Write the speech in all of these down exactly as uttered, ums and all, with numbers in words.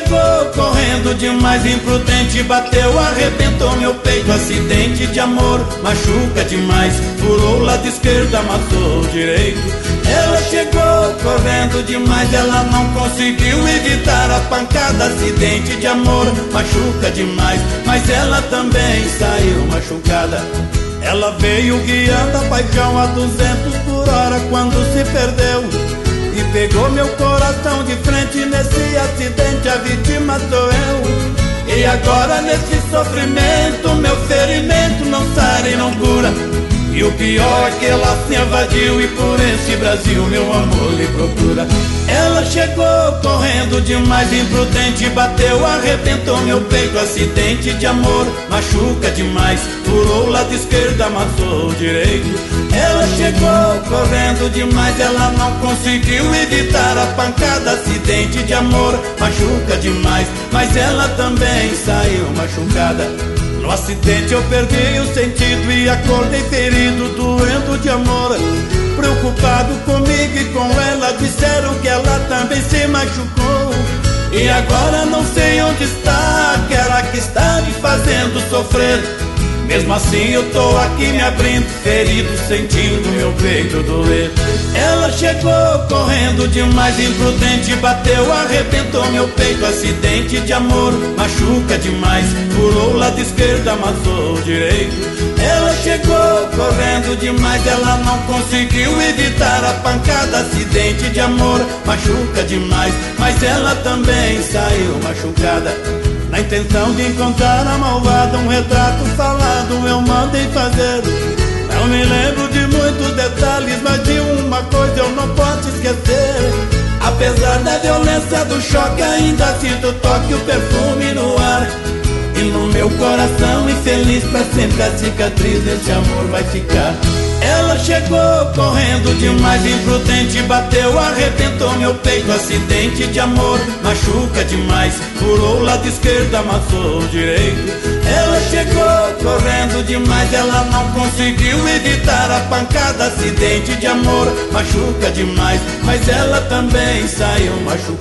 chegou correndo demais, imprudente, bateu, arrebentou meu peito. Acidente de amor, machuca demais, furou o lado esquerdo, amassou o direito. Ela chegou correndo demais, ela não conseguiu evitar a pancada. Acidente de amor, machuca demais, mas ela também saiu machucada. Ela veio guiando a paixão a duzentos por hora quando se perdeu e pegou meu coração de frente. Nesse acidente a vítima sou eu. E agora nesse sofrimento meu ferimento não sara e não cura. E o pior é que ela se evadiu e por esse Brasil meu amor lhe procura. Ela chegou correndo demais, imprudente, bateu, arrebentou meu peito. Acidente de amor, machuca demais, furou o lado esquerdo, amassou o direito. Ela chegou correndo demais, ela não conseguiu evitar a pancada. Acidente de amor, machuca demais, mas ela também saiu machucada. No acidente eu perdi o sentido e acordei ferido, doendo de amor. Preocupado comigo e com ela, disseram que ela também se machucou. E agora não sei onde está aquela que está me fazendo sofrer. Mesmo assim eu tô aqui me abrindo, ferido, sentindo meu peito doer. Ela chegou correndo demais, imprudente, bateu, arrebentou meu peito. Acidente de amor, machuca demais, furou o lado esquerdo, amassou o direito. Ela chegou correndo demais, ela não conseguiu evitar a pancada. Acidente de amor, machuca demais, mas ela também saiu machucada. Na intenção de encontrar a malvada, um retrato falado eu mandei fazer. Não me lembro de muitos detalhes, mas de uma coisa eu não posso esquecer. Apesar da violência do choque, ainda sinto o toque, o perfume no ar. E no meu coração infeliz, pra sempre a cicatriz desse amor vai ficar. Ela chegou correndo demais, imprudente, bateu, arrebentou meu peito. Acidente de amor, machuca demais, furou o lado esquerdo, amassou o direito. Ela chegou correndo demais, ela não conseguiu evitar a pancada. Acidente de amor, machuca demais, mas ela também saiu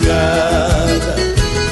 machucada.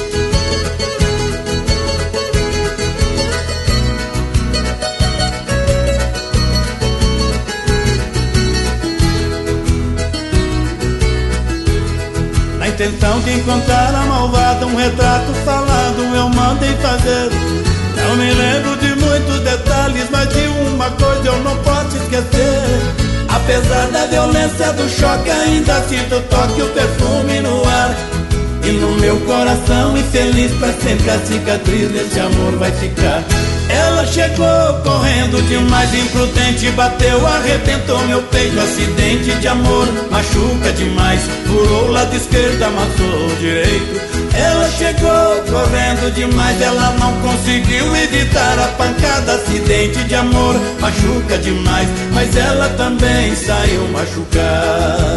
Na intenção de encontrar a malvada, um retrato falado eu mandei fazer. Não me lembro de muitos detalhes, mas de uma coisa eu não posso esquecer. Apesar da violência do choque, ainda sinto o toque, o perfume no ar. E no meu coração infeliz, pra sempre a cicatriz desse amor vai ficar. Ela chegou correndo demais, imprudente, bateu, arrebentou meu peito. Acidente de amor, machuca demais, furou o lado esquerdo, amassou o direito. Ela chegou correndo demais, ela não conseguiu evitar a pancada. Acidente de amor, machuca demais, mas ela também saiu machucada.